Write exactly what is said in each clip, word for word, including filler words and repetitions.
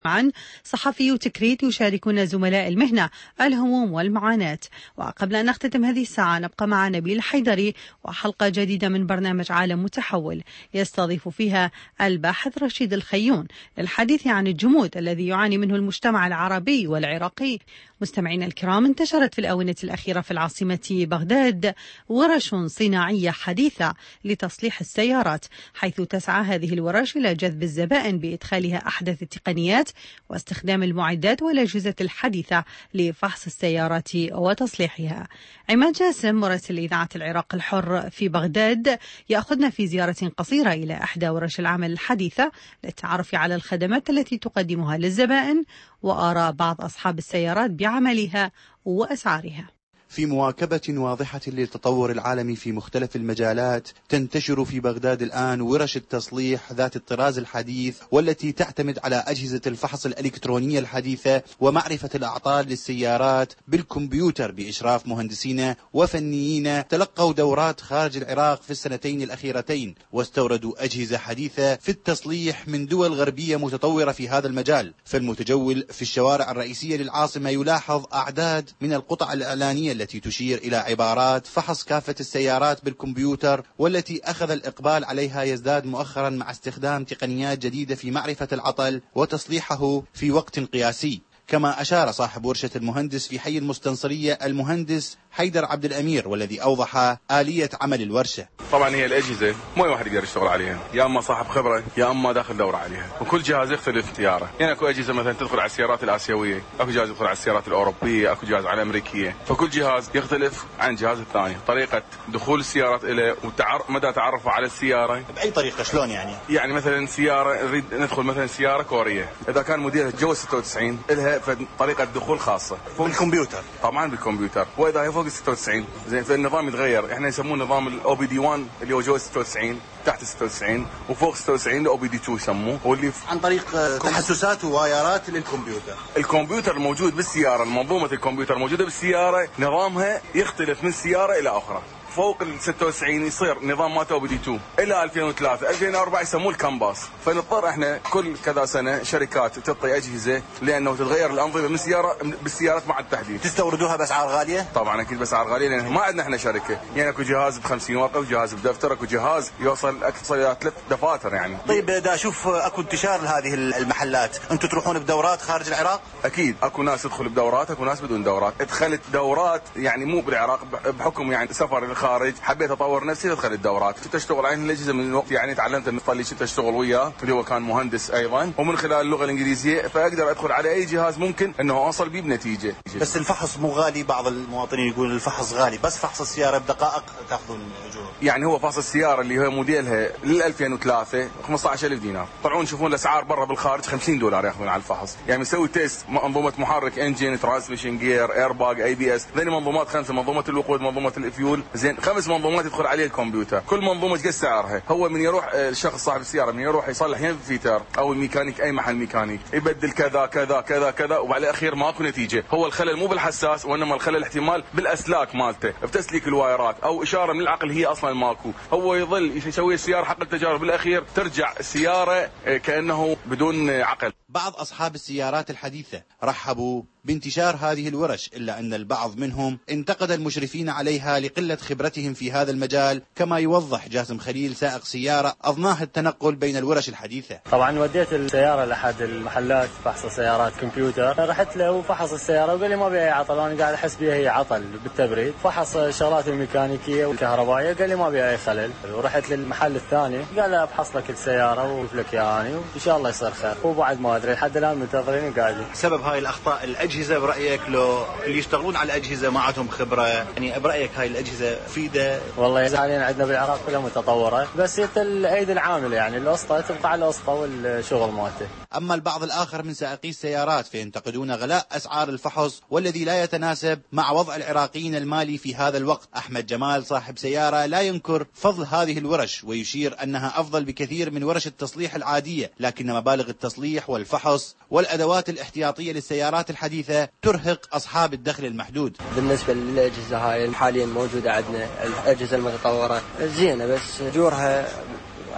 معا صحفي وتكريت يشاركون زملاء المهنة الهموم والمعاناة. وقبل أن نختتم هذه الساعة نبقى مع نبيل حيدري وحلقة جديدة من برنامج عالم متحول يستضيف فيها الباحث رشيد الخيون للحديث عن الجمود الذي يعاني منه المجتمع العربي والعراقي. مستمعينا الكرام، انتشرت في الآونة الأخيرة في العاصمة بغداد ورش صناعية حديثة لتصليح السيارات، حيث تسعى هذه الورش إلى جذب الزبائن بإدخالها أحدث التقنيات واستخدام المعدات والأجهزة الحديثة لفحص السيارات وتصليحها. عماد جاسم مراسل إذاعة العراق الحر في بغداد يأخذنا في زيارة قصيرة إلى إحدى ورش العمل الحديثة للتعرف على الخدمات التي تقدمها للزبائن وآراء بعض أصحاب السيارات بعملها وأسعارها. في مواكبة واضحة للتطور العالمي في مختلف المجالات، تنتشر في بغداد الآن ورش التصليح ذات الطراز الحديث، والتي تعتمد على أجهزة الفحص الإلكترونية الحديثة ومعرفة الأعطال للسيارات بالكمبيوتر بإشراف مهندسين وفنيين تلقوا دورات خارج العراق في السنتين الأخيرتين، واستوردوا أجهزة حديثة في التصليح من دول غربية متطورة في هذا المجال. فالمتجول في الشوارع الرئيسية للعاصمة يلاحظ أعداد من القطع الإعلانية التي تشير إلى عبارات فحص كافة السيارات بالكمبيوتر، والتي أخذ الإقبال عليها يزداد مؤخرا مع استخدام تقنيات جديدة في معرفة العطل وتصليحه في وقت قياسي. كما أشار صاحب ورشة المهندس في حي المستنصرية المهندس حيدر عبد الأمير، والذي أوضح آلية عمل الورشة. طبعا هي الأجهزة مو واحد يقدر يشتغل عليها، يا أما صاحب خبرة يا أما داخل دورة عليها، وكل جهاز يختلف اختياره. يعني أكو أجهزة مثلا تدخل على السيارات الآسيوية، أكو جهاز يدخل على السيارات الأوروبية، أكو جهاز على الأمريكية، فكل جهاز يختلف عن الجهاز الثاني. طريقة دخول السيارات إليه ومدى تعرفه على السيارة بأي طريقة، شلون يعني؟ يعني مثلا سيارة نريد ندخل مثلا سيارة كورية، إذا كان موديلها تجاوز ستة وتسعين لها طريقة دخول خاصة بالكمبيوتر. طبعا بالكمبيوتر، وإذا هي فوق ستة وتسعين زين فالنظام يتغير. احنا يسموه نظام الاو بي دي واحد اللي هو جوز ستة وتسعين، تحت ستة وتسعين وفوق ستة وتسعين الاو بي دي اثنين يسموه، واللي عن طريق تحسسات ووايرات للكمبيوتر. الكمبيوتر الموجود بالسياره، المنظومه الكمبيوتر الموجوده بالسياره نظامها يختلف من سياره الى اخرى. فوق ال ستة وتسعين يصير نظام مالته بي دي اثنين الى ألفين وثلاثة ألفين وأربعة يسموه الكامباس. فنضطر احنا كل كذا سنه شركات تعطي اجهزه لانه تتغير الانظمه من سياره بالسيارات مع التحديث. تستوردوها باسعار غاليه؟ طبعا اكيد باسعار غاليه، لان ما عندنا احنا شركه. يعني اكو جهاز ب خمسين ورقه وجهاز بدفتر، اكو جهاز يوصل اكثر الى ثلاث دفاتر يعني. طيب دا اشوف اكو انتشار لهذه المحلات، انتم تروحون بدورات خارج العراق؟ اكيد اكو ناس تدخل بدورات، اكو ناس بدون دورات. ادخلت دورات يعني مو بالعراق بحكم يعني سفر للخارج، حبيت اطور نفسي ادخل الدورات. كنت اشتغل على الاجهزه من الوقت، يعني تعلمت النقطه اللي كنت اشتغل وياه اللي هو كان مهندس ايضا، ومن خلال اللغه الانجليزيه فاقدر ادخل على اي جهاز ممكن انه اوصل بيه بنتيجه. بس الفحص مو غالي، بعض المواطنين يقولون الفحص غالي، بس فحص السياره بدقائق تاخذون اجور. يعني هو فحص السياره اللي هو موديلها لل ألفين وثلاثة خمسة عشر ألف دينار، طلعون شوفون الاسعار برا بالخارج خمسين دولار ياخذون على الفحص. يعني مسوي تيست منظومه محرك، انجن، ترانسميشن جير، اير باج، اي بي اس، ذي منظومات خمسه، منظومه الوقود، منظومه الفيول، زين خمس منظومات يدخل عليه الكمبيوتر. كل منظومه قد سعرها. هو من يروح الشخص صاحب السياره من يروح يصلح يم فيتر او الميكانيك اي محل ميكانيك يبدل كذا كذا كذا كذا، وعلى الاخير ماكو نتيجه. هو الخلل مو بالحساس وانما الخلل احتمال بالاسلاك مالته، بتسليك الوايرات او اشاره من العقل هي اصلا ماكو. هو يظل يسوي السياره حق التجارب، بالاخير ترجع السياره كانه بدون عقل. بعض اصحاب السيارات الحديثه رحبوا بانتشار هذه الورش، إلا أن البعض منهم انتقد المشرفين عليها لقلة خبرتهم في هذا المجال، كما يوضح جاسم خليل سائق سيارة أضناه التنقل بين الورش الحديثة. طبعا وديت السيارة لأحد المحلات فحص سيارات كمبيوتر، رحت له وفحص السيارة وقال لي ما بيها عطل، وأنا قاعد أحس بيها هي عطل بالتبريد. فحص الشغلات الميكانيكية والكهربائية قال لي ما بيها أي خلل. ورحت للمحل الثاني قال له أبحص لك السيارة وشوف لك يعني وإن شاء الله يصير خير. وبعد ما أدري لحد الآن منتظرين قاعدين. سبب هاي الأخطاء الأجهزة برأيك؟ لو اللي يشتغلون على الأجهزة ما عندهم خبرة، يعني برأيك هاي الأجهزة مفيدة؟ والله حاليا عندنا بالعراق كلها متطورة، بس الأيدي العاملة يعني الوسطى تبقى على الوسطى والشغل مالته. أما البعض الآخر من سائقي السيارات فينتقدون غلاء أسعار الفحص والذي لا يتناسب مع وضع العراقيين المالي في هذا الوقت. أحمد جمال صاحب سيارة لا ينكر فضل هذه الورش، ويشير أنها أفضل بكثير من ورش التصليح العادية، لكن مبالغ التصليح والفحص والأدوات الاحتياطية للسيارات الحديثة ترهق أصحاب الدخل المحدود. بالنسبة للأجهزة هاي حاليا موجودة عندنا الأجهزة المتطورة زينة، بس أجورها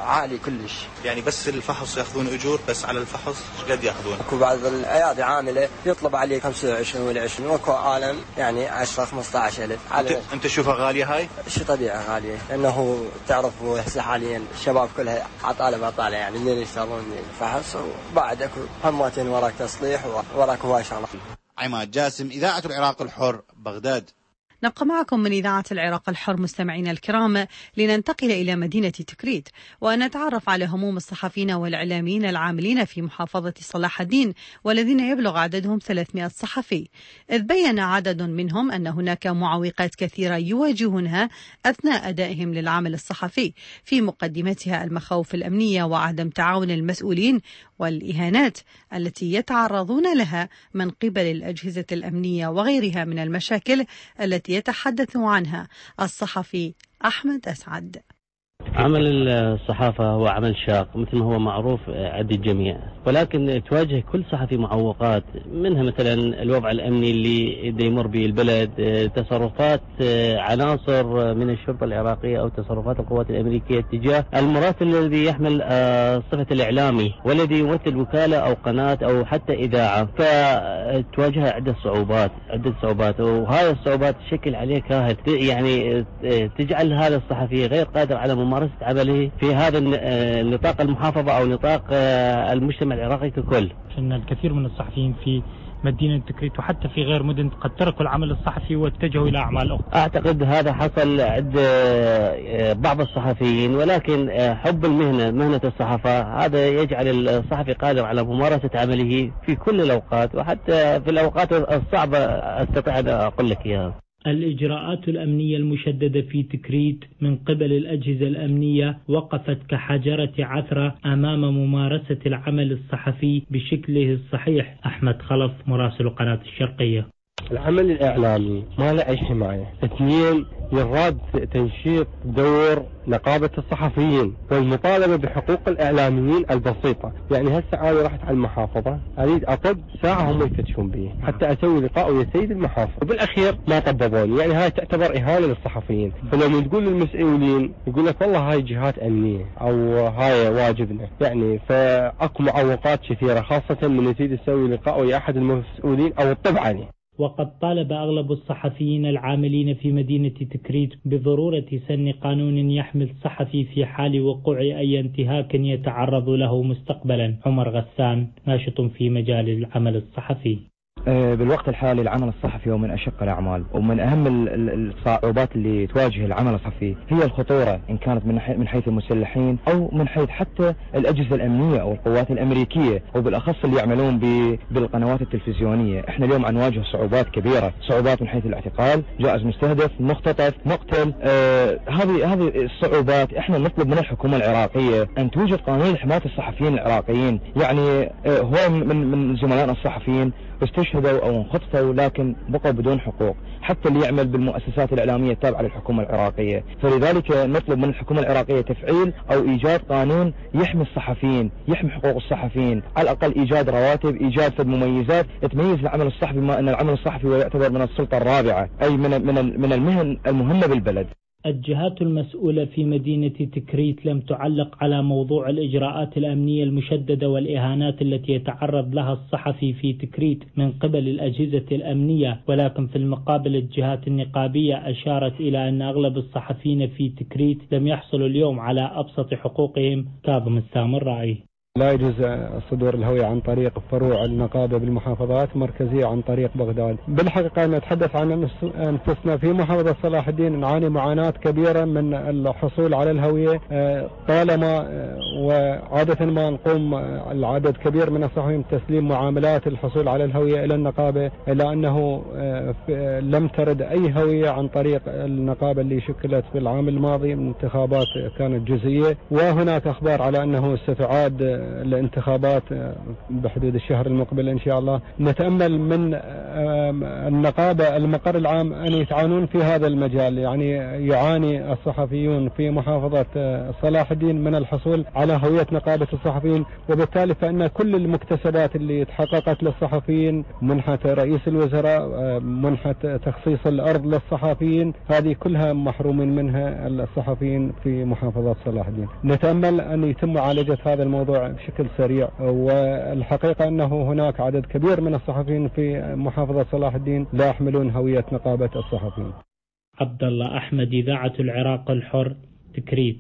عالي كلش. يعني بس الفحص ياخذون اجور، بس على الفحص ايش قد ياخذون؟ اكو بعض العياده عامله يطلب عليه خمسة وعشرين ولا عشرين، واكو عالم يعني عشرة خمسة عشر ألف. انت انت تشوفها غاليه هاي؟ شيء طبيعي غاليه، لانه تعرفوا هسه حاليا الشباب كلها عطاله بطاله، يعني اللي يشتغلون فحص وبعد اكو هماتين وراك تصليح وراك هواي شغله. عماد جاسم، إذاعة العراق الحر، بغداد. نبقى معكم من إذاعة العراق الحر مستمعينا الكرام لننتقل إلى مدينة تكريت ونتعرف على هموم الصحفيين والإعلاميين العاملين في محافظة صلاح الدين والذين يبلغ عددهم ثلاثمائة صحفي، إذ بين عدد منهم أن هناك معوقات كثيرة يواجهونها أثناء أدائهم للعمل الصحفي، في مقدمتها المخاوف الأمنية وعدم تعاون المسؤولين والإهانات التي يتعرضون لها من قبل الأجهزة الأمنية وغيرها من المشاكل التي يتحدث عنها الصحفي أحمد أسعد. عمل الصحافة هو عمل شاق مثل ما هو معروف عند الجميع، ولكن تواجه كل صحفي معوقات، منها مثلا الوضع الأمني اللي يمر به البلد، تصرفات عناصر من الشرطة العراقية أو تصرفات القوات الأمريكية تجاه المراسل الذي يحمل صفة الإعلامي والذي يمثل وكالة أو قناة أو حتى إذاعة، فتواجه عدة صعوبات عدة صعوبات وهاي الصعوبات تشكل عليه كاهل، يعني تجعل هذا الصحفي غير قادر على ممارسة عمله في هذا النطاق المحافظة أو نطاق المجتمع العراقي ككل. إن الكثير من الصحفيين في مدينة تكريت وحتى في غير مدن قد تركوا العمل الصحفي واتجهوا إلى أعمال أخرى. أعتقد هذا حصل عند بعض الصحفيين، ولكن حب المهنة مهنة الصحافة هذا يجعل الصحفي قادر على ممارسة عمله في كل الأوقات وحتى في الأوقات الصعبة أستطيع أن أقول لك إياها. الإجراءات الأمنية المشددة في تكريت من قبل الأجهزة الأمنية وقفت كحجرة عثرة أمام ممارسة العمل الصحفي بشكله الصحيح. أحمد خلف، مراسل قناة الشرقية. العمل الإعلامي ما له أي حماية. اثنين، يراد تنشيط دور نقابة الصحفيين والمطالبة بحقوق الإعلاميين البسيطة. يعني هسه أنا رحت على المحافظة أريد أطب ساعة هم يفتشون بي حتى أسوي لقاء ويا سيد المحافظة، وبالأخير ما طببوني. يعني هاي تعتبر إهانة للصحفيين. فلما تقول للمسؤولين يقول لك والله هاي جهات أمنية أو هاي واجبنا، يعني فأكو معوقات كثيرة خاصة من تريد تسوي لقاء ويا أحد المسؤولين أو الطب عليه. وقد طالب أغلب الصحفيين العاملين في مدينة تكريت بضرورة سن قانون يحمي الصحفي في حال وقوع أي انتهاك يتعرض له مستقبلا. عمر غسان، ناشط في مجال العمل الصحفي. بالوقت الحالي العمل الصحفي هو من أشق الأعمال، ومن أهم الصعوبات اللي تواجه العمل الصحفي هي الخطورة، إن كانت من حيث المسلحين أو من حيث حتى الأجهزة الأمنية أو القوات الأمريكية، وبالأخص اللي يعملون بالقنوات التلفزيونية. إحنا اليوم عم نواجه صعوبات كبيرة، صعوبات من حيث الاعتقال، جائز مستهدف، مختطف، مقتل. آه هذه هذه الصعوبات إحنا نطلب من الحكومة العراقية أن توجد قانون لحماية الصحفيين العراقيين. يعني آه هو من من زملائنا الصحفيين استشهدوا أو انخطفوا لكن بقوا بدون حقوق، حتى اللي يعمل بالمؤسسات الإعلامية التابعة للحكومة العراقية. فلذلك نطلب من الحكومة العراقية تفعيل أو إيجاد قانون يحمي الصحفيين، يحمي حقوق الصحفيين، على الأقل إيجاد رواتب، إيجاد فد مميزات تميز العمل الصحفي، بما أن العمل الصحفي يعتبر من السلطة الرابعة، أي من من من المهن المهمة بالبلد. الجهات المسؤولة في مدينة تكريت لم تعلق على موضوع الإجراءات الأمنية المشددة والإهانات التي يتعرض لها الصحفي في تكريت من قبل الأجهزة الأمنية، ولكن في المقابل الجهات النقابية أشارت إلى أن أغلب الصحفيين في تكريت لم يحصلوا اليوم على أبسط حقوقهم. كاظم السامرائي. لا يجوز صدور الهوية عن طريق فروع النقابة بالمحافظات، مركزية عن طريق بغداد. بالحقيقة نتحدث عن أنفسنا في محافظة صلاح الدين نعاني معاناة كبيرة من الحصول على الهوية، طالما وعادة ما نقوم العدد كبير من الصحفيين تسليم معاملات الحصول على الهوية إلى النقابة، إلا أنه لم ترد أي هوية عن طريق النقابة اللي شكلت في العام الماضي من انتخابات كانت جزئية، وهناك أخبار على أنه ستعاد الانتخابات بحدود الشهر المقبل إن شاء الله. نتأمل من النقابة المقر العام أن يتعاونون في هذا المجال. يعني يعاني الصحفيون في محافظة صلاح الدين من الحصول على هوية نقابة الصحفيين، وبالتالي فإن كل المكتسبات اللي تحققت للصحفيين، منحة رئيس الوزراء، منحة تخصيص الأرض للصحفيين، هذه كلها محرومين منها الصحفيين في محافظة صلاح الدين. نتأمل أن يتم معالجة هذا الموضوع بشكل سريع، والحقيقة أنه هناك عدد كبير من الصحفيين في محافظة صلاح الدين لا يحملون هوية نقابة الصحفيين. عبد الله أحمد، إذاعة العراق الحر، تكريت.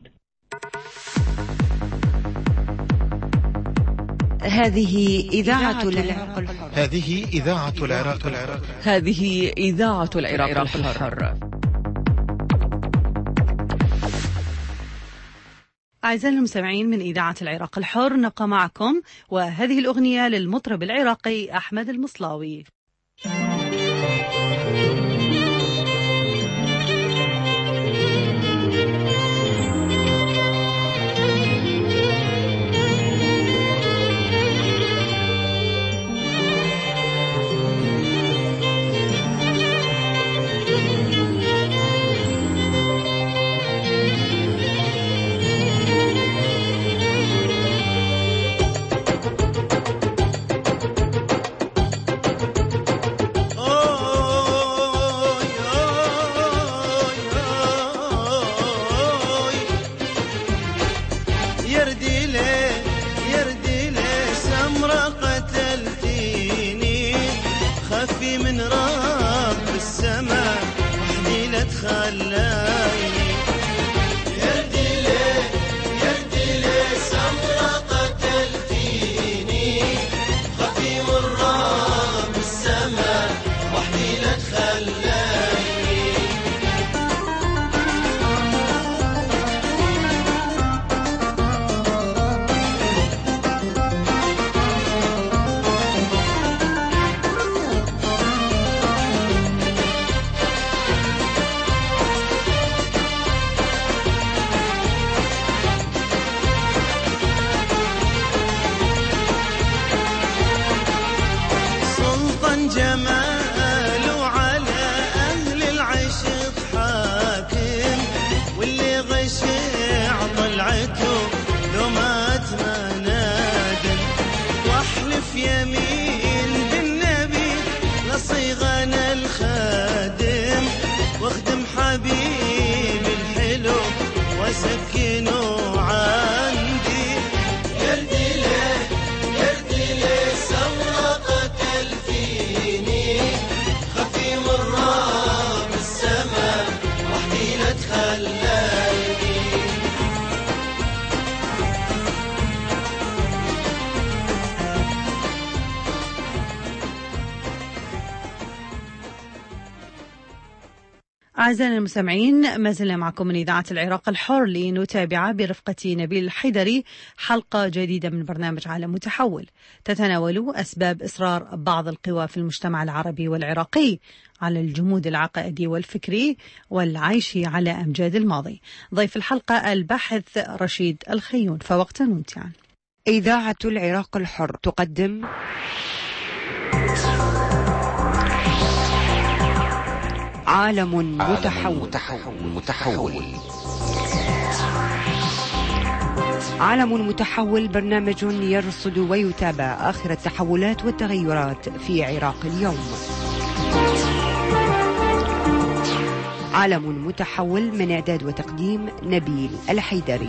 هذه إذاعة العراق الحر. هذه إذاعة العراق الحر. هذه إذاعة العراق الحر. أعزائي المستمعين من إذاعة العراق الحر، نبقى معكم وهذه الأغنية للمطرب العراقي أحمد المصلاوي. أعزائنا المستمعين، ما زلنا معكم من إذاعة العراق الحر لنتابع برفقة نبيل الحيدري حلقة جديدة من برنامج عالم متحول تتناول أسباب إصرار بعض القوى في المجتمع العربي والعراقي على الجمود العقائدي والفكري والعيش على أمجاد الماضي. ضيف الحلقة الباحث رشيد الخيون، فوقتا ممتعا. إذاعة العراق الحر تقدم عالم متحول. متحول متحول عالم متحول، برنامج يرصد ويتابع آخر التحولات والتغيرات في عراق اليوم. عالم متحول من إعداد وتقديم نبيل الحيدري.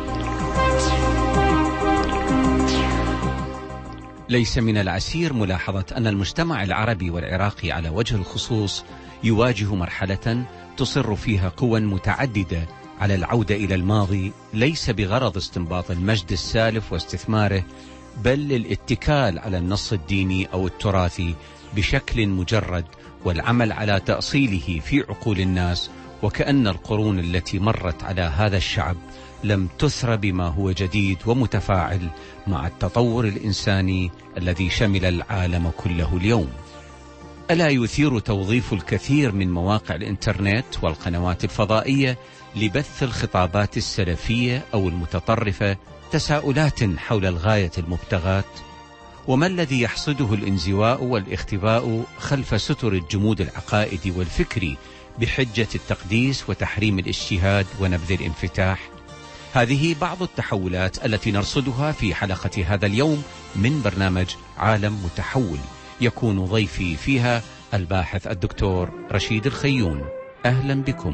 ليس من العسير ملاحظة أن المجتمع العربي والعراقي على وجه الخصوص يواجه مرحلة تصر فيها قوى متعددة على العودة إلى الماضي، ليس بغرض استنباط المجد السالف واستثماره، بل للاتكال على النص الديني أو التراثي بشكل مجرد والعمل على تأصيله في عقول الناس، وكأن القرون التي مرت على هذا الشعب لم تثر بما هو جديد ومتفاعل مع التطور الإنساني الذي شمل العالم كله اليوم. ألا يثير توظيف الكثير من مواقع الإنترنت والقنوات الفضائية لبث الخطابات السلفية أو المتطرفة تساؤلات حول الغاية المبتغاة؟ وما الذي يحصده الانزواء والاختباء خلف ستر الجمود العقائدي والفكري بحجة التقديس وتحريم الاجتهاد ونبذ الانفتاح؟ هذه بعض التحولات التي نرصدها في حلقة هذا اليوم من برنامج عالم متحول، يكون ضيفي فيها الباحث الدكتور رشيد الخيون. أهلا بكم.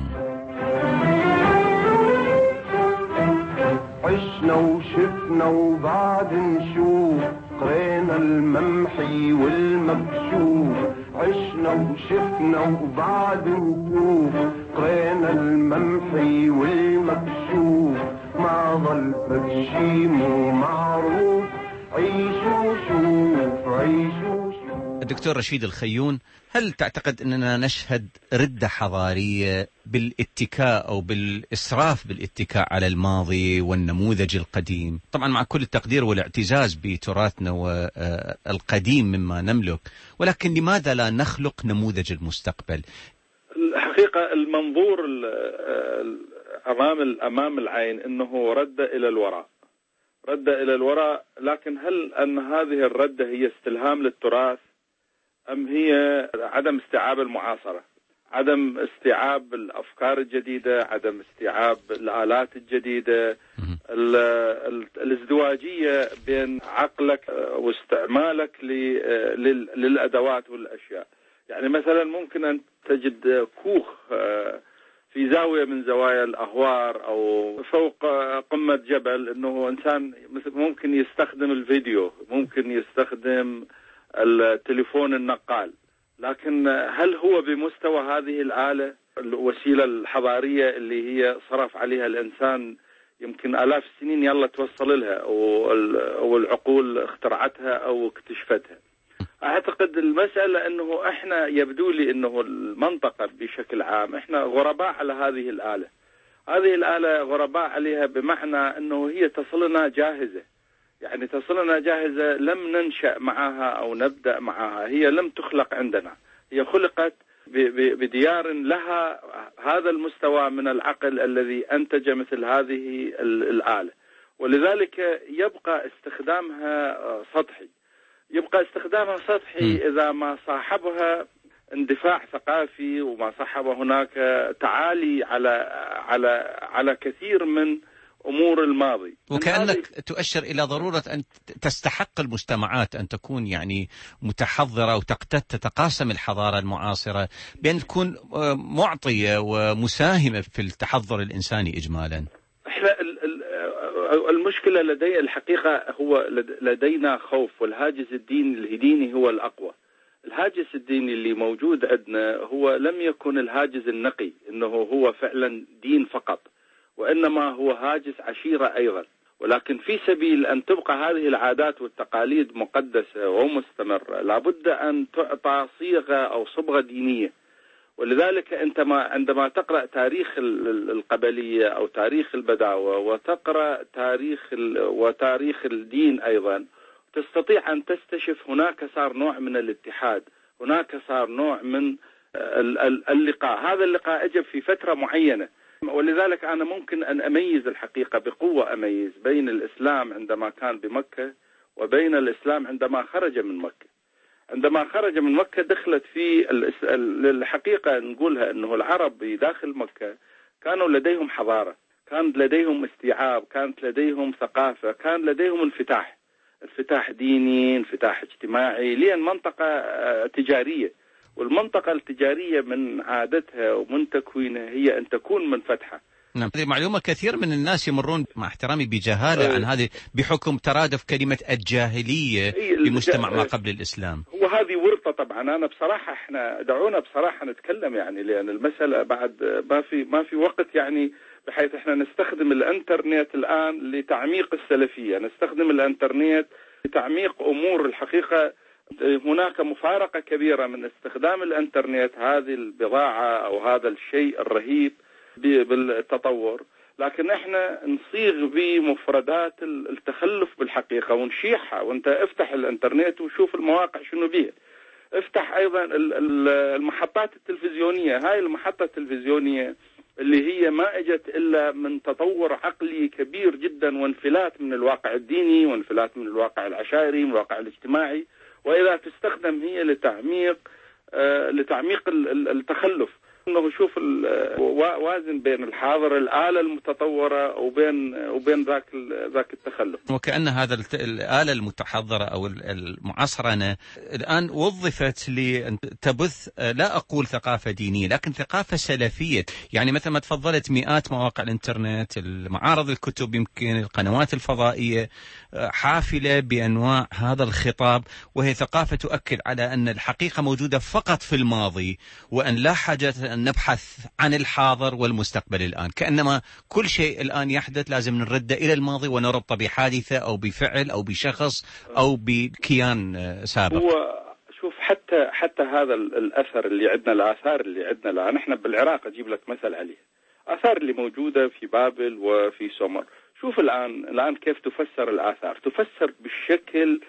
عشنا وشفنا وبعد نشوف، قرينا الممحي والمكشوف. عشنا وشفنا وبعد نشوف، قرينا الممحي والمكشوف. ما ظل فكشي مو معروف، عيشوا شوف عيشوا شوف. الدكتور رشيد الخيون، هل تعتقد أننا نشهد ردة حضارية بالاتكاء أو بالإسراف بالاتكاء على الماضي والنموذج القديم؟ طبعا مع كل التقدير والاعتزاز بتراثنا والقديم مما نملك، ولكن لماذا لا نخلق نموذج المستقبل؟ الحقيقة المنظور أمام أمام العين أنه رد إلى الوراء، رد إلى الوراء، لكن هل أن هذه الردة هي استلهام للتراث أم هي عدم استيعاب المعاصرة، عدم استيعاب الأفكار الجديدة، عدم استيعاب الآلات الجديدة، الازدواجية بين عقلك واستعمالك للأدوات والأشياء؟ يعني مثلا ممكن أن تجد كوخ في زاوية من زوايا الأهوار أو فوق قمة جبل، أنه إنسان ممكن يستخدم الفيديو، ممكن يستخدم التليفون النقال، لكن هل هو بمستوى هذه الآلة، الوسيلة الحضارية اللي هي صرف عليها الإنسان يمكن آلاف السنين يلا توصل لها، أو العقول اخترعتها أو اكتشفتها؟ أعتقد المسألة أنه إحنا يبدو لي أنه المنطقة بشكل عام إحنا غرباء على هذه الآلة. هذه الآلة غرباء عليها بمعنى أنه هي تصلنا جاهزة، يعني تصلنا جاهزة، لم ننشأ معها أو نبدأ معها، هي لم تخلق عندنا، هي خلقت بديار لها هذا المستوى من العقل الذي أنتج مثل هذه الآلة، ولذلك يبقى استخدامها سطحي. يبقى استخدامها سطحي إذا ما صاحبها اندفاع ثقافي، وما صاحب هناك تعالي على على على كثير من أمور الماضي. وكأنك تؤشر إلى ضرورة أن تستحق المجتمعات أن تكون يعني متحضرة وتتقاسم الحضارة المعاصرة بأن تكون معطية ومساهمة في التحضر الإنساني إجمالا. المشكلة لدي الحقيقة هو لدينا خوف، والهاجس الديني الديني هو الأقوى. الهاجس الديني اللي موجود عندنا هو لم يكن الهاجس النقي أنه هو فعلا دين فقط، وإنما هو هاجس عشيرة أيضا. ولكن في سبيل أن تبقى هذه العادات والتقاليد مقدسة ومستمرة لابد أن تعطى صيغة أو صبغة دينية. ولذلك أنت ما عندما تقرأ تاريخ القبلية أو تاريخ البداوة وتقرأ تاريخ وتاريخ الدين أيضا، تستطيع أن تستشف هناك صار نوع من الاتحاد، هناك صار نوع من اللقاء. هذا اللقاء أجب في فترة معينة، ولذلك أنا ممكن أن أميز الحقيقة بقوة، أميز بين الإسلام عندما كان بمكة وبين الإسلام عندما خرج من مكة. عندما خرج من مكة دخلت في الحقيقة نقولها أنه العرب داخل مكة كانوا لديهم حضارة، كان لديهم استيعاب، كانت لديهم ثقافة، كان لديهم انفتاح، انفتاح ديني، انفتاح اجتماعي، لأن منطقة تجارية، والمنطقة التجارية من عادتها ومن تكوينها هي أن تكون منفتحة. نعم، هذه معلومة كثير من الناس يمرون مع احترامي بجهالة عن هذه بحكم ترادف كلمة الجاهلية بمجتمع ما قبل الإسلام. وهذه ورطة طبعا. أنا بصراحة احنا دعونا بصراحة نتكلم يعني، لأن المسألة بعد ما في ما في وقت يعني، بحيث احنا نستخدم الانترنت الآن لتعميق السلفية، نستخدم الانترنت لتعميق أمور الحقيقة. هناك مفارقة كبيرة من استخدام الانترنت، هذه البضاعة أو هذا الشيء الرهيب بالتطور، لكن احنا نصيغ بمفردات التخلف بالحقيقة ونشيحها. وانت افتح الانترنت وشوف المواقع شنو بيه، افتح ايضا المحطات التلفزيونية. هاي المحطة التلفزيونية اللي هي ما اجت الا من تطور عقلي كبير جدا وانفلات من الواقع الديني وانفلات من الواقع العشائري من الواقع الاجتماعي، واذا تستخدم هي لتعميق آه لتعميق التخلف. انه شوف وازن بين الحاضر الآلة المتطورة وبين وبين ذاك ذاك التخلف. وكأن هذا الآلة المتحضرة أو المعصرنة الآن وظفت لتبث لا أقول ثقافة دينية لكن ثقافة سلفية. يعني مثل ما تفضلت مئات مواقع الإنترنت، المعارض الكتب، يمكن القنوات الفضائية حافلة بأنواع هذا الخطاب، وهي ثقافة تؤكد على أن الحقيقة موجودة فقط في الماضي وأن لا حاجة أن نبحث عن الحاضر والمستقبل الآن. كأنما كل شيء الآن يحدث لازم نرد إلى الماضي ونربطه بحادثة أو بفعل أو بشخص أو بكيان سابق. هو شوف حتى حتى هذا الأثر اللي عندنا، الآثار اللي عندنا الآن، نحن بالعراق أجيب لك مثل عليه، آثار اللي موجودة في بابل وفي سومر. شوف الآن الآن كيف تفسر الآثار، تفسر بالشكل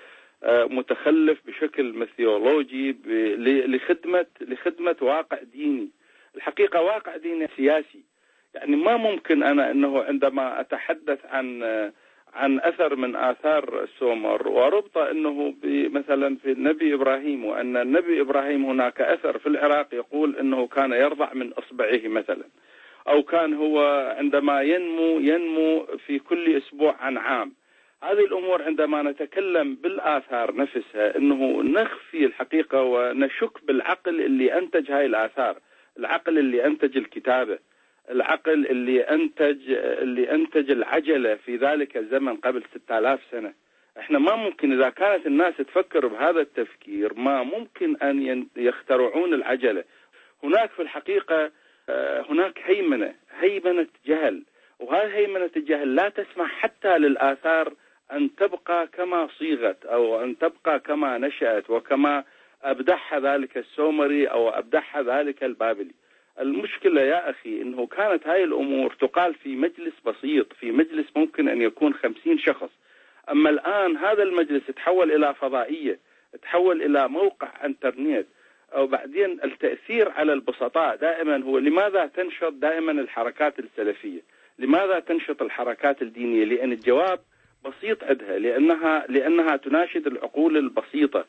متخلف، بشكل ميثولوجي، لخدمة لخدمة واقع ديني. الحقيقة واقع ديني سياسي. يعني ما ممكن أنا أنه عندما أتحدث عن عن أثر من آثار سومر وربطه أنه مثلا في النبي إبراهيم، وأن النبي إبراهيم هناك أثر في العراق يقول أنه كان يرضع من أصبعه مثلا، أو كان هو عندما ينمو ينمو في كل أسبوع عن عام. هذه الأمور عندما نتكلم بالآثار نفسها أنه نخفي الحقيقة ونشك بالعقل اللي أنتج هاي الآثار، العقل اللي أنتج الكتابة، العقل اللي أنتج اللي أنتج العجلة في ذلك الزمن قبل ستة آلاف سنة. احنا ما ممكن إذا كانت الناس تفكر بهذا التفكير ما ممكن أن يخترعون العجلة. هناك في الحقيقة هناك هيمنة هيمنة جهل، وهذه هيمنة الجهل لا تسمح حتى للآثار أن تبقى كما صيغت أو أن تبقى كما نشأت وكما أبدعها ذلك السومري أو أبدعها ذلك البابلي. المشكلة يا أخي أنه كانت هاي الأمور تقال في مجلس بسيط، في مجلس ممكن أن يكون خمسين شخص. أما الآن هذا المجلس تحول إلى فضائية، تحول إلى موقع انترنت، أو بعدين التأثير على البسطاء دائما هو لماذا تنشط دائما الحركات السلفية، لماذا تنشط الحركات الدينية؟ لأن الجواب بسيط عندها، لأنها لأنها تناشد العقول البسيطة.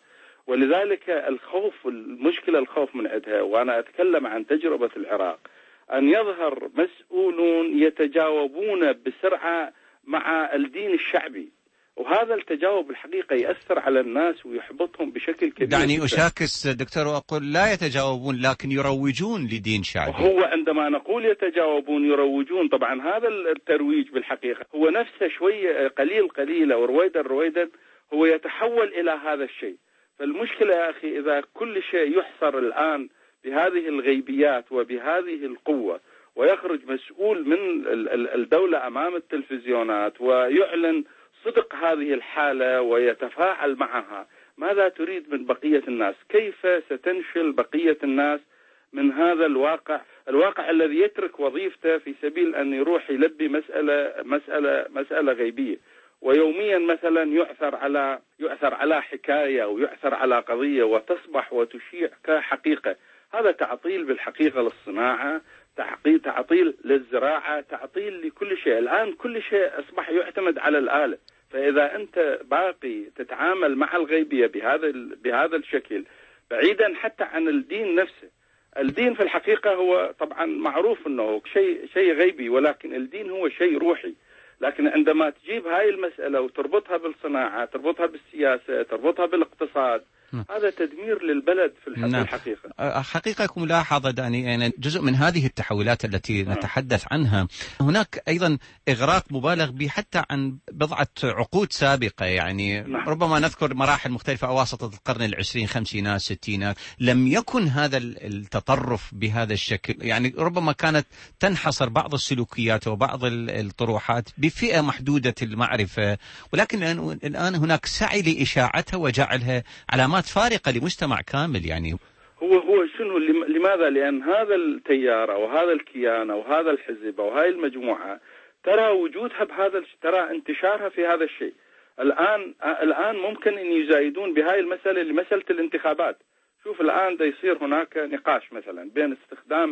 ولذلك الخوف، المشكلة الخوف من عندها، وأنا أتكلم عن تجربة العراق، أن يظهر مسؤولون يتجاوبون بسرعة مع الدين الشعبي، وهذا التجاوب الحقيقة يأثر على الناس ويحبطهم بشكل كبير. دعني أشاكس دكتور وأقول لا يتجاوبون لكن يروجون لدين شعبي. هو عندما نقول يتجاوبون يروجون، طبعا هذا الترويج بالحقيقة هو نفسه شوية قليل قليل أو رويدا رويدا هو يتحول إلى هذا الشيء. فالمشكلة يا أخي إذا كل شيء يحصر الآن بهذه الغيبيات وبهذه القوة، ويخرج مسؤول من الدولة أمام التلفزيونات ويعلن صدق هذه الحالة ويتفاعل معها، ماذا تريد من بقية الناس؟ كيف ستنشل بقية الناس من هذا الواقع، الواقع الذي يترك وظيفته في سبيل أن يروح يلبي مسألة مسألة مسألة غيبية، ويوميا مثلا يعثر على يعثر على حكاية أو يعثر على قضية وتصبح وتشيع كحقيقة. هذا تعطيل بالحقيقة للصناعة، تعطيل تعطيل للزراعة، تعطيل لكل شيء. الآن كل شيء أصبح يعتمد على الآلة. فإذا أنت باقي تتعامل مع الغيبية بهذا بهذا الشكل بعيدا حتى عن الدين نفسه، الدين في الحقيقة هو طبعا معروف أنه شيء شيء غيبي، ولكن الدين هو شيء روحي. لكن عندما تجيب هاي المسألة وتربطها بالصناعة، تربطها بالسياسة، تربطها بالاقتصاد، هذا تدمير للبلد في الحقيقة. حقيقة ملاحظة داني، يعني جزء من هذه التحولات التي نتحدث عنها هناك أيضا إغراق مبالغ به حتى عن بضعة عقود سابقة. يعني نعم. ربما نذكر مراحل مختلفة أواسط القرن العشرين، خمسينات، ستينات، لم يكن هذا التطرف بهذا الشكل. يعني ربما كانت تنحصر بعض السلوكيات وبعض الطروحات بفئة محدودة المعرفة، ولكن الآن هناك سعي لإشاعتها وجعلها علامات فارقة لمجتمع كامل. يعني هو هو شنو لماذا؟ لأن هذا التيار أو هذا الكيان أو هذا الحزب أو هاي المجموعة ترى وجودها بهذا، ترى انتشارها في هذا الشيء. الآن الآن ممكن أن يزايدون بهاي المسألة لمسألة الانتخابات. شوف الآن دا يصير هناك نقاش مثلا بين استخدام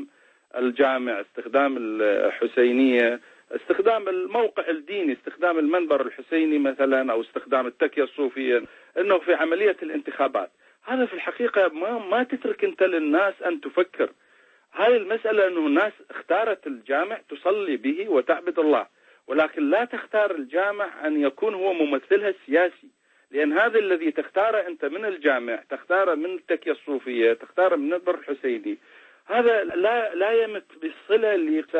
الجامع، استخدام الحسينية، استخدام الموقع الديني، استخدام المنبر الحسيني مثلا، أو استخدام التكية الصوفية، أنه في عملية الانتخابات. هذا في الحقيقة ما ما تترك أنت للناس أن تفكر. هذه المسألة أنه الناس اختارت الجامع تصلي به وتعبد الله، ولكن لا تختار الجامع أن يكون هو ممثلها السياسي، لأن هذا الذي تختاره أنت من الجامع، تختاره من التكية الصوفية، تختاره من المنبر الحسيني، هذا لا لا يمت بالصلة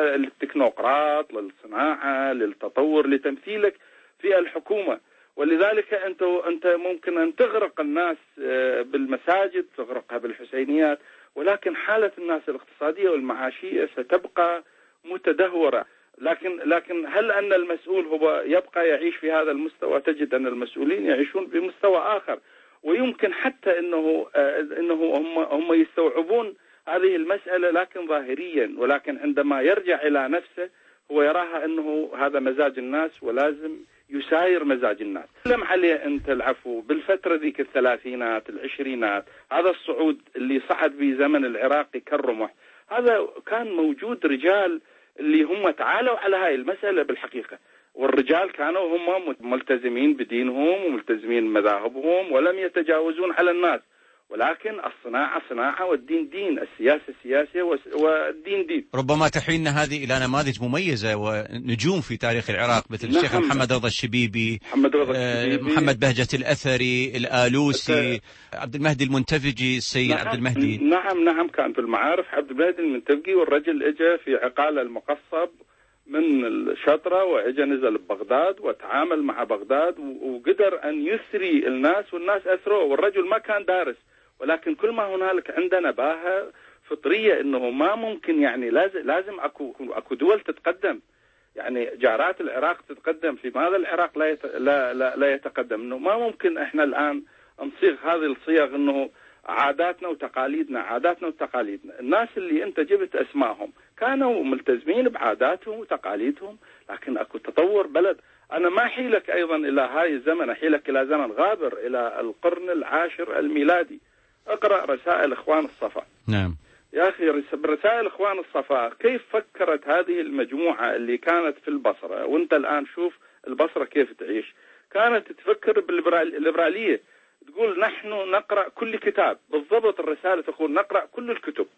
للتكنوقراط، للصناعة، للتطور، لتمثيلك في الحكومة. ولذلك أنت أنت ممكن أن تغرق الناس بالمساجد، تغرقها بالحسينيات، ولكن حالة الناس الاقتصادية والمعاشية ستبقى متدهورة. لكن لكن هل أن المسؤول هو يبقى يعيش في هذا المستوى؟ تجد أن المسؤولين يعيشون بمستوى آخر، ويمكن حتى أنه أنه هم هم يستوعبون هذه المسألة لكن ظاهريا، ولكن عندما يرجع إلى نفسه هو يراها أنه هذا مزاج الناس ولازم يساير مزاج الناس. لم عليه أنت العفو بالفترة ذيك الثلاثينات العشرينات، هذا الصعود اللي صعد في زمن العراقي كالرمح، هذا كان موجود رجال اللي هم تعالوا على هاي المسألة بالحقيقة، والرجال كانوا هم ملتزمين بدينهم وملتزمين بمذاهبهم ولم يتجاوزون على الناس، ولكن الصناعة صناعة والدين دين، السياسة سياسة والدين دين. ربما تحيلنا هذه إلى نماذج مميزة ونجوم في تاريخ العراق مثل الشيخ نعم. محمد رضا الشبيبي، محمد, رضا الشبيبي. محمد بهجة الأثري، الآلوسي، عبد المهدي المنتفجي، السيد نعم. عبد المهدي نعم نعم كان في المعارف عبد المهدي المنتفجي، والرجل اجى في عقالة المقصب من الشطرة واجى نزل ببغداد وتعامل مع بغداد وقدر أن يثري الناس، والناس أثروه، والرجل ما كان دارس، ولكن كل ما هنالك عندنا نباهة فطرية انه ما ممكن، يعني لازم لازم اكو اكو دول تتقدم، يعني جارات العراق تتقدم، في ماذا العراق لا يت... لا, لا لا يتقدم؟ انه ما ممكن احنا الان نصيغ هذه الصيغ انه عاداتنا وتقاليدنا عاداتنا وتقاليدنا. الناس اللي انت جبت اسمائهم كانوا ملتزمين بعاداتهم وتقاليدهم، لكن اكو تطور بلد. انا ما احيلك ايضا الى هاي الزمن، احيلك الى زمن غابر، الى القرن العاشر الميلادي. اقرأ رسائل اخوان الصفا. نعم يا اخي، برسائل اخوان الصفا كيف فكرت هذه المجموعة اللي كانت في البصرة، وانت الان شوف البصرة كيف تعيش. كانت تفكر بالليبرالية، تقول نحن نقرأ كل كتاب، بالضبط الرسالة تقول نقرأ كل الكتب،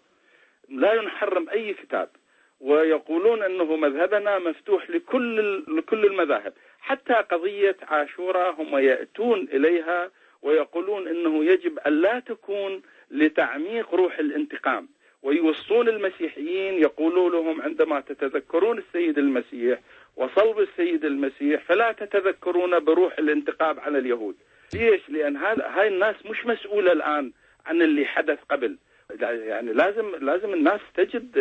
لا نحرم اي كتاب، ويقولون انه مذهبنا مفتوح لكل لكل المذاهب، حتى قضية عاشوراء هم يأتون اليها ويقولون انه يجب ان لا تكون لتعميق روح الانتقام، ويوصون المسيحيين يقولوا لهم عندما تتذكرون السيد المسيح وصلب السيد المسيح فلا تتذكرون بروح الانتقام على اليهود. ليش؟ لان هذا هاي الناس مش مسؤولة الان عن اللي حدث قبل، يعني لازم لازم الناس تجد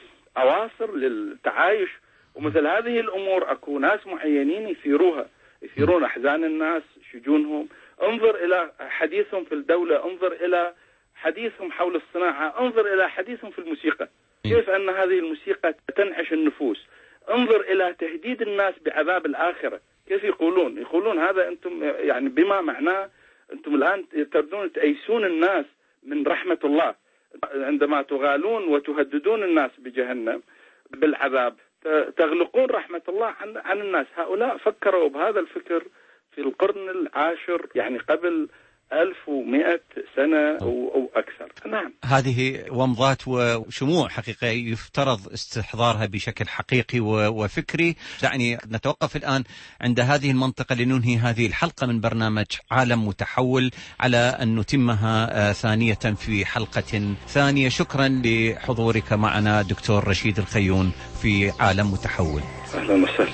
اواصر للتعايش، ومثل هذه الامور اكو ناس معينين يثيروها، يثيرون احزان الناس، شجونهم. انظر إلى حديثهم في الدولة، انظر إلى حديثهم حول الصناعة، انظر إلى حديثهم في الموسيقى، كيف أن هذه الموسيقى تنعش النفوس. انظر إلى تهديد الناس بعذاب الآخرة، كيف يقولون يقولون هذا أنتم يعني بما معناه أنتم الآن تردون تأيسون الناس من رحمة الله عندما تغالون وتهددون الناس بجهنم بالعذاب، تغلقون رحمة الله عن عن الناس. هؤلاء فكروا بهذا الفكر في القرن العاشر، يعني قبل ألف ومئة سنة أو أكثر. نعم، هذه ومضات وشموع حقيقة يفترض استحضارها بشكل حقيقي وفكري. يعني نتوقف الآن عند هذه المنطقة لننهي هذه الحلقة من برنامج عالم متحول، على أن نتمها ثانية في حلقة ثانية. شكرا لحضورك معنا دكتور رشيد الخيون في عالم متحول. أهلا وسهلا.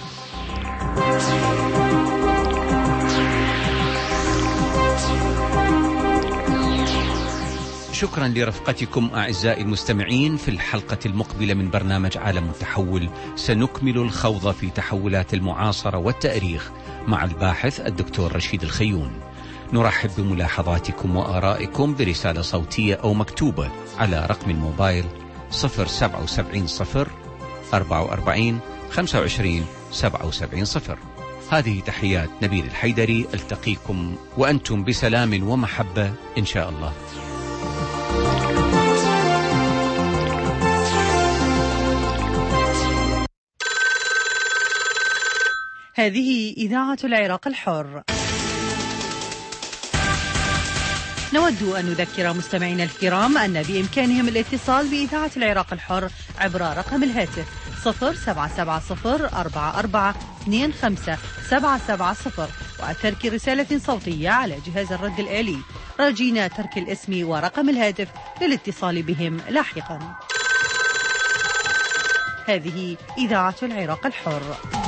شكرا لرفقتكم أعزائي المستمعين. في الحلقة المقبلة من برنامج عالم متحول سنكمل الخوض في تحولات المعاصرة والتاريخ مع الباحث الدكتور رشيد الخيون. نرحب بملاحظاتكم وآرائكم برسالة صوتية أو مكتوبة على رقم الموبايل صفر سبعة وسبعين صفر أربعة وأربعين خمسة وعشرين سبعة وسبعين صفر. هذه تحيات نبيل الحيدري، ألتقيكم وأنتم بسلام ومحبة إن شاء الله. هذه إذاعة العراق الحر. نود أن نذكر مستمعينا الكرام أن بإمكانهم الاتصال بإذاعة العراق الحر عبر رقم الهاتف صفر سبعة سبعة صفر أربعة أربعة اثنين خمسة سبعة سبعة صفر وترك رسالة صوتية على جهاز الرد الآلي، راجين ترك الاسم ورقم الهاتف للاتصال بهم لاحقا. هذه إذاعة العراق الحر.